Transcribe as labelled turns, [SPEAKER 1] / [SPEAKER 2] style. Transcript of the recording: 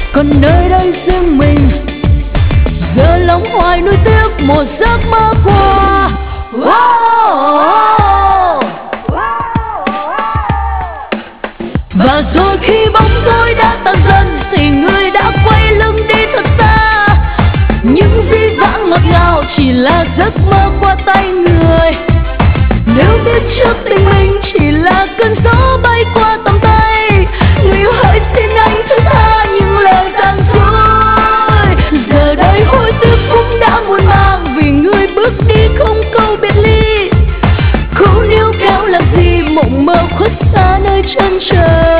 [SPEAKER 1] còn nơi đây riêng mình. Giờ lòng hoài nuối tiếc một giấc mơ qua. Và rồi khi bóng tối đã tan dần thì người đã quay lưng đi thật xa. Những dĩ vãng ngọt ngào chỉ là giấc mơ qua tay người. Nếu biết trước tình mình chỉ là cơn gió bay qua tầm tay, người yêu hỡi xin anh thứ tha những lời gian dối. Giờ đây hối tiếc cũng đã muộn màng vì người bước đi không câu biệt ly. Khúc níu kéo làm gì mộng mơ khuất xa nơi chân trời.